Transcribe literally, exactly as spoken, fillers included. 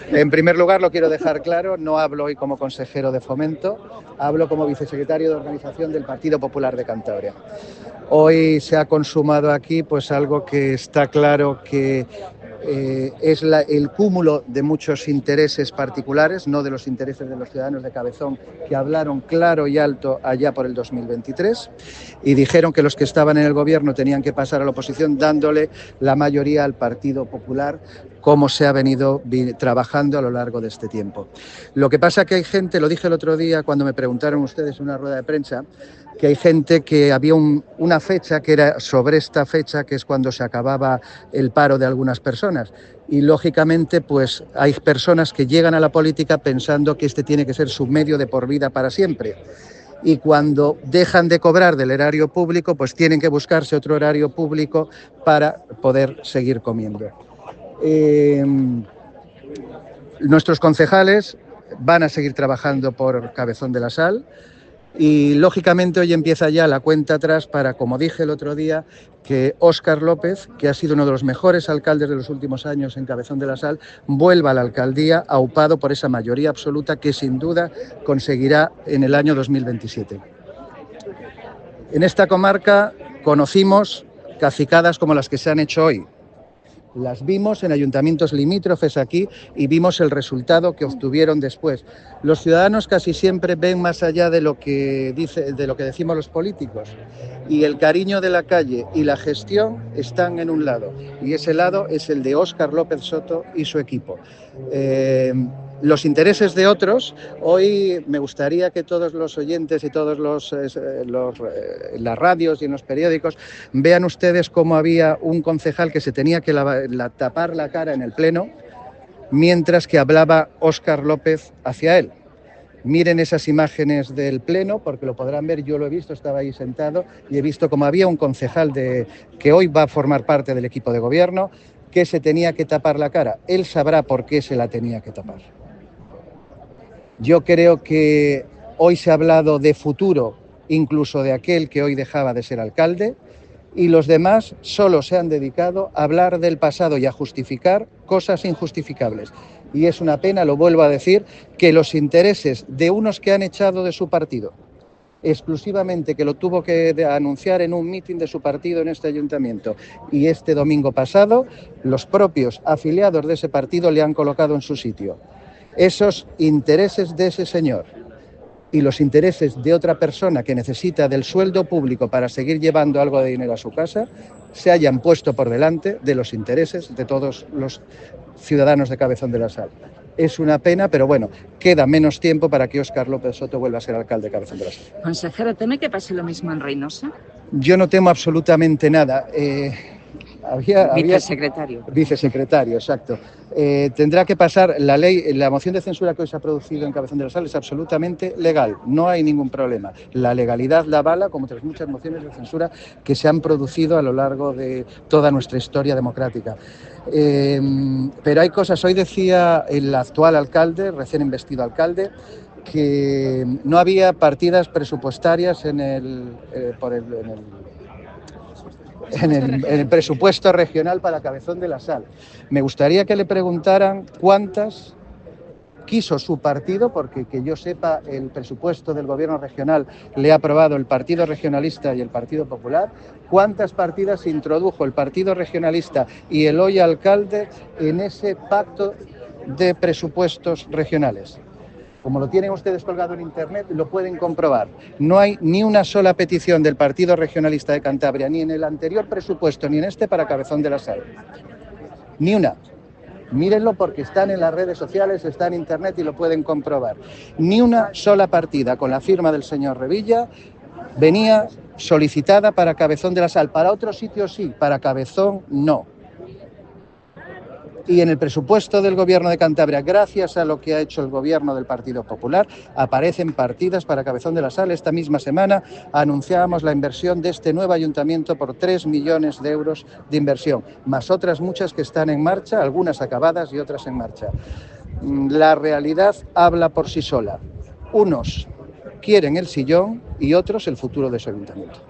En primer lugar, lo quiero dejar claro, no hablo hoy como consejero de Fomento, hablo como vicesecretario de Organización del Partido Popular de Cantabria. Hoy se ha consumado aquí pues algo que está claro que eh, es la, el cúmulo de muchos intereses particulares, no de los intereses de los ciudadanos de Cabezón, que hablaron claro y alto allá por el dos mil veintitrés y dijeron que los que estaban en el gobierno tenían que pasar a la oposición dándole la mayoría al Partido Popular, como se ha venido trabajando a lo largo de este tiempo. Lo que pasa que hay gente, lo dije el otro día cuando me preguntaron ustedes en una rueda de prensa, que hay gente que había un, una fecha que era sobre esta fecha, que es cuando se acababa el paro de algunas personas. Y lógicamente pues hay personas que llegan a la política pensando que este tiene que ser su medio de por vida para siempre. Y cuando dejan de cobrar del erario público, pues tienen que buscarse otro erario público para poder seguir comiendo. Eh, nuestros concejales van a seguir trabajando por Cabezón de la Sal y lógicamente hoy empieza ya la cuenta atrás para, como dije el otro día, que Óscar López, que ha sido uno de los mejores alcaldes de los últimos años en Cabezón de la Sal, vuelva a la alcaldía aupado por esa mayoría absoluta que sin duda conseguirá en el año dos mil veintisiete. En esta comarca conocimos cacicadas como las que se han hecho hoy. Las vimos en ayuntamientos limítrofes aquí y vimos el resultado que obtuvieron después. Los ciudadanos casi siempre ven más allá de lo que dice, de lo que decimos los políticos, y el cariño de la calle y la gestión están en un lado, y ese lado es el de Óscar López Soto y su equipo. Eh, los intereses de otros, hoy me gustaría que todos los oyentes y todos los, eh, los eh, las radios y en los periódicos vean ustedes cómo había un concejal que se tenía que la, la, tapar la cara en el pleno mientras que hablaba Óscar López hacia él. Miren esas imágenes del pleno porque lo podrán ver, yo lo he visto, estaba ahí sentado y he visto cómo había un concejal de, que hoy va a formar parte del equipo de gobierno que se tenía que tapar la cara. Él sabrá por qué se la tenía que tapar. Yo creo que hoy se ha hablado de futuro, incluso de aquel que hoy dejaba de ser alcalde, y los demás solo se han dedicado a hablar del pasado y a justificar cosas injustificables. Y es una pena, lo vuelvo a decir, que los intereses de unos que han echado de su partido, exclusivamente que lo tuvo que anunciar en un mitin de su partido en este ayuntamiento, y este domingo pasado, los propios afiliados de ese partido le han colocado en su sitio. Esos intereses de ese señor y los intereses de otra persona que necesita del sueldo público para seguir llevando algo de dinero a su casa se hayan puesto por delante de los intereses de todos los ciudadanos de Cabezón de la Sal. Es una pena, pero bueno, queda menos tiempo para que Óscar López Soto vuelva a ser alcalde de Cabezón de la Sal. Consejero, ¿teme que pase lo mismo en Reynosa? Yo no temo absolutamente nada. Eh, había, vicesecretario. Había, vicesecretario, exacto. Eh, tendrá que pasar la ley, la moción de censura que hoy se ha producido en Cabezón de la Sal es absolutamente legal, no hay ningún problema. La legalidad la avala, como otras muchas mociones de censura que se han producido a lo largo de toda nuestra historia democrática. Eh, pero hay cosas, hoy decía el actual alcalde, recién investido alcalde, que no había partidas presupuestarias en el, eh, por el, en el En el, en el presupuesto regional para Cabezón de la Sal. Me gustaría que le preguntaran cuántas quiso su partido, porque que yo sepa el presupuesto del gobierno regional le ha aprobado el Partido Regionalista y el Partido Popular, cuántas partidas introdujo el Partido Regionalista y el hoy alcalde en ese pacto de presupuestos regionales. Como lo tienen ustedes colgado en internet, lo pueden comprobar. No hay ni una sola petición del Partido Regionalista de Cantabria, ni en el anterior presupuesto, ni en este para Cabezón de la Sal. Ni una. Mírenlo porque están en las redes sociales, está en internet y lo pueden comprobar. Ni una sola partida con la firma del señor Revilla venía solicitada para Cabezón de la Sal. Para otros sitios sí, para Cabezón no. Y en el presupuesto del Gobierno de Cantabria, gracias a lo que ha hecho el Gobierno del Partido Popular, aparecen partidas para Cabezón de la Sal. Esta misma semana anunciábamos la inversión de este nuevo ayuntamiento por tres millones de euros de inversión, más otras muchas que están en marcha, algunas acabadas y otras en marcha. La realidad habla por sí sola. Unos quieren el sillón y otros el futuro de su ayuntamiento.